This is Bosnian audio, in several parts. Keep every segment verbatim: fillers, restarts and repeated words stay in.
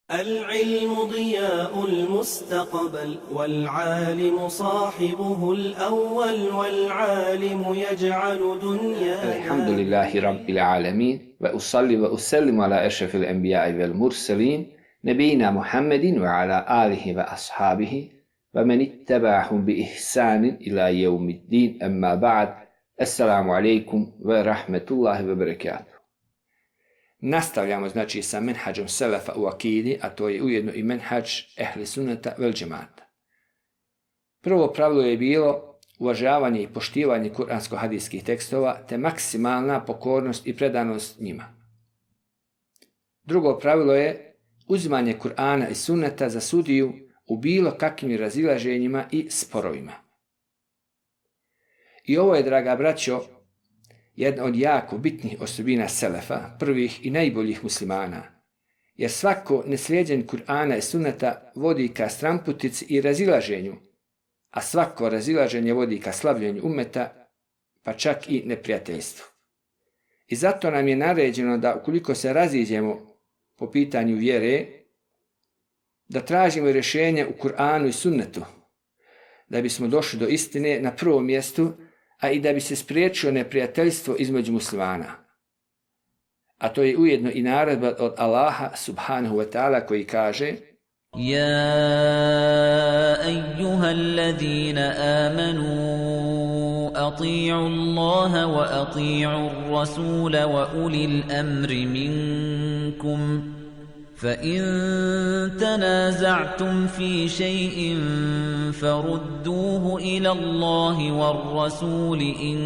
العلم ضياء المستقبل والعالم صاحبه الأول والعالم يجعل دنيانا. الحمد لله رب العالمين وأصلي وأسلم على أشرف الأنبياء والمرسلين نبينا محمد وعلى آله وأصحابه ومن اتبعهم بإحسان إلى يوم الدين. أما بعد، السلام عليكم ورحمة الله وبركاته. Nastavljamo znači sa menhađom selefa u akidi, a to je ujedno i menhađ ehli sunneta vel džemata. Prvo pravilo je bilo uvažavanje i poštivanje kuransko-hadijskih tekstova te maksimalna pokornost i predanost njima. Drugo pravilo je uzimanje Kur'ana i sunneta za sudiju u bilo kakvim razilaženjima i sporovima. I ovo je, draga braćo, jedna od jako bitnih osobina selefa, prvih i najboljih muslimana, jer svako neslijeđen Kur'ana i sunneta vodi ka stramputici i razilaženju, a svako razilaženje vodi ka slavljenju ummeta, pa čak i neprijateljstvu. I zato nam je naređeno da ukoliko se raziđemo po pitanju vjere, da tražimo rješenje u Kur'anu i sunnetu, da bismo došli do istine na prvom mjestu, a i da bi se spriječilo neprijateljstvo između muslimana. A to je ujedno i naredba od Allaha subhanahu wa ta'ala koji kaže: Ja ejuhallazina amanu ati'u Allaha wa ati'u rasula wa ulil amri minkum فَإِن تَنَازَعْتُمْ فِي شَيْءٍ فَرُدُّوهُ إِلَى اللَّهِ وَالرَّسُولِ إِن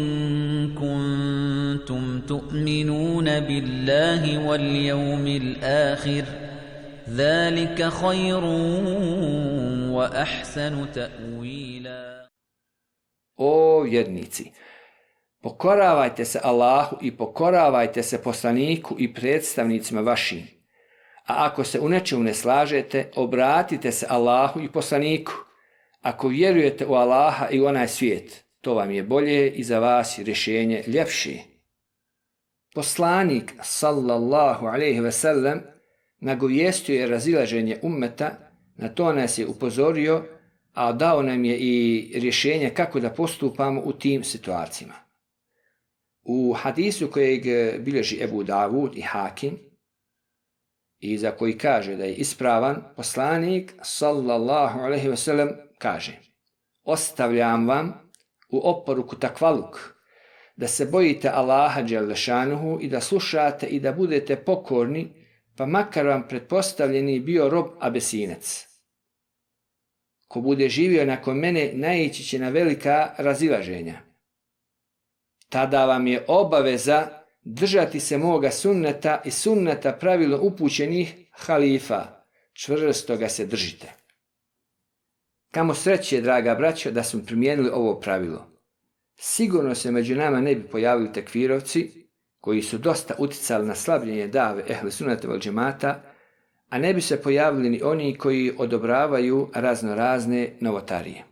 كُنتُمْ تُؤْمِنُونَ بِاللَّهِ وَالْيَوْمِ الْآخِرِ ذَلِكَ خَيْرٌ وَأَحْسَنُ تَأْوِيلًا. O vjernici, pokoravajte se Allahu i pokoravajte se poslaniku i predstavnicima vašim. A ako se u nečemu ne slažete, obratite se Allahu i poslaniku. Ako vjerujete u Allaha i u onaj svijet, to vam je bolje i za vas je rješenje ljepše. Poslanik sallallahu alejhi ve sellem nagovijestio je razilaženje ummeta, na to nas je upozorio, a dao nam je i rješenje kako da postupamo u tim situacijama. U hadisu kojeg bilježi Ebu Davud i Hakim, i za koji kaže da je ispravan, poslanik sallallahu alejhi ve sellem kaže: ostavljam vam u oporuku takvaluk, da se bojite Allaha dželle šanuhu i da slušate i da budete pokorni, pa makar vam pretpostavljeni bio rob Abesinec. Ko bude živio nakon mene, naići će na velika razilaženja. Tada vam je obaveza držati se moga sunneta i sunneta pravilo upućenih halifa, čvrsto ga se držite. Kamo sreće, draga braćo, da smo primijenili ovo pravilo. Sigurno se među nama ne bi pojavili tekfirovci, koji su dosta uticali na slabljenje dave ehli sunneta vel džemata, a ne bi se pojavili ni oni koji odobravaju razno razne novotarije.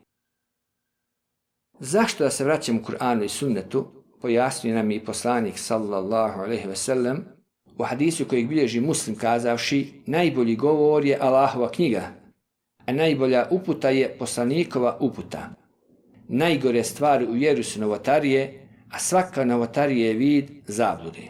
Zašto da se vraćamo u Kur'anu i sunnetu? Pojasnio nam je i poslanik sallallahu alejhi ve sellem u hadisu kojeg bilježi Muslim kazavši: najbolji govor je Allahova knjiga, a najbolja uputa je poslanikova uputa. Najgore stvari u vjeru su novotarije, a svaka novotarija je vid zablude.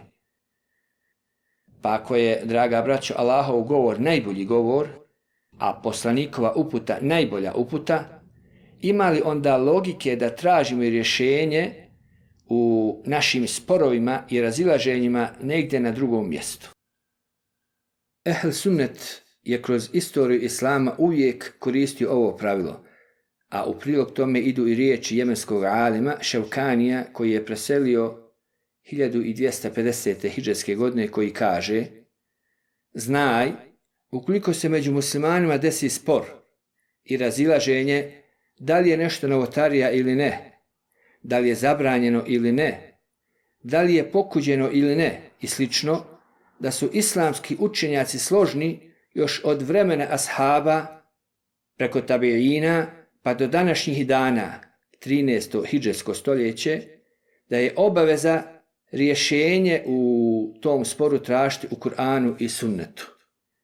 Pa ako je, draga braćo, Allahov govor najbolji govor, a poslanikova uputa najbolja uputa, ima li onda logike da tražimo i rješenje u našim sporovima i razilaženjima negdje na drugom mjestu? Ehl sunnet je kroz istoriju islama uvijek koristio ovo pravilo, a u prilog tome idu i riječi jemenskog alima Ševkanija, koji je preselio hiljadu dvjesto pedesete hidžretske godine, koji kaže: znaj, ukoliko se među muslimanima desi spor i razilaženje, da li je nešto novotarija ili ne, da li je zabranjeno ili ne, da li je pokuđeno ili ne i slično, da su islamski učenjaci složni još od vremena ashaba preko tabiina pa do današnjih dana, trinaesto hidžretsko stoljeće, da je obaveza rješenje u tom sporu tražiti u Kur'anu i sunnetu.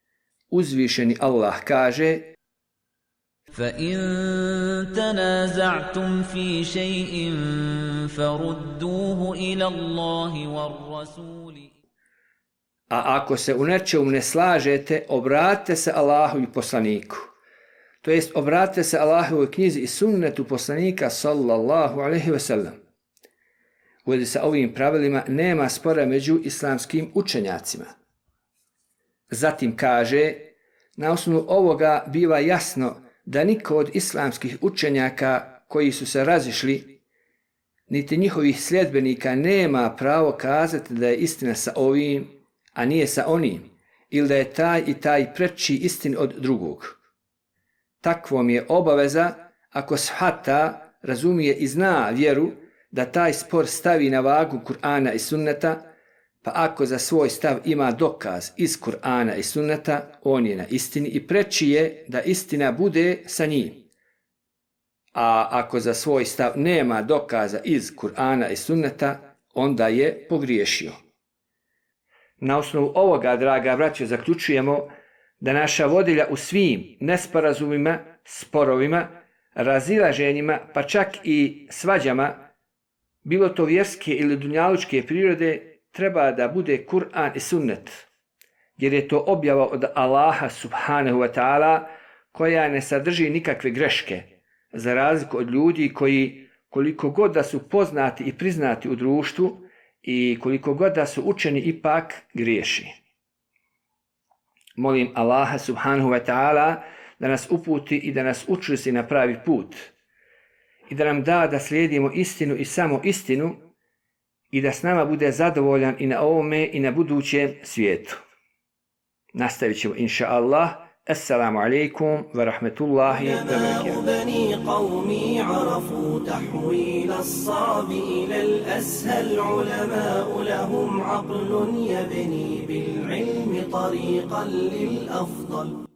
uzvišeni Allah kaže: فَإِن تَنَازَعْتُمْ فِي شَيْءٍ فَرُدُّوهُ إِلَى اللَّهِ وَالرَّسُولِ. A ako se u nečemu ne slažete, obratite se Allahu i poslaniku. To jest, obratite se Allahovoj knjizi i sunnetu poslanika sallallahu alejhi ve sellem. U vezi sa ovim pravilima nema spora među islamskim učenjacima. Zatim kaže, na osnovu ovoga biva jasno da niko od islamskih učenjaka koji su se razišli, niti njihovih sljedbenika nema pravo kazati da je istina sa ovim, a nije sa onim, ili da je taj i taj preči istin od drugog. Takvom je obaveza, ako shata, razumije i zna vjeru, da taj spor stavi na vagu Kur'ana i sunneta, pa ako za svoj stav ima dokaz iz Kur'ana i sunneta, on je na istini i preči je da istina bude sa njim. A ako za svoj stav nema dokaza iz Kur'ana i sunneta, onda je pogriješio. Na osnovu ovoga, draga braćo, zaključujemo da naša vodilja u svim nesporazumima, sporovima, razilaženjima, pa čak i svađama, bilo to vjerske ili dunjalučke prirode, treba da bude Kur'an i sunnet, jer je to objava od Allaha subhanahu wa ta'ala koja ne sadrži nikakve greške, za razliku od ljudi koji, koliko god da su poznati i priznati u društvu i koliko god da su učeni, ipak griješi. Molim Allaha subhanahu wa ta'ala da nas uputi i da nas učvrsti na pravi put i da nam da da slijedimo istinu i samo istinu i da s nama bude zadovoljan i na ovome i na budućem svijetu. Nastavit ćemo, inša Allah. Assalamu alaikum wa rahmatullahi wa barakatuh. بني قومي عرفوا تحويل الصعب إلى الأسهل علماء لهم عقل يبني بالعلم طريقا للأفضل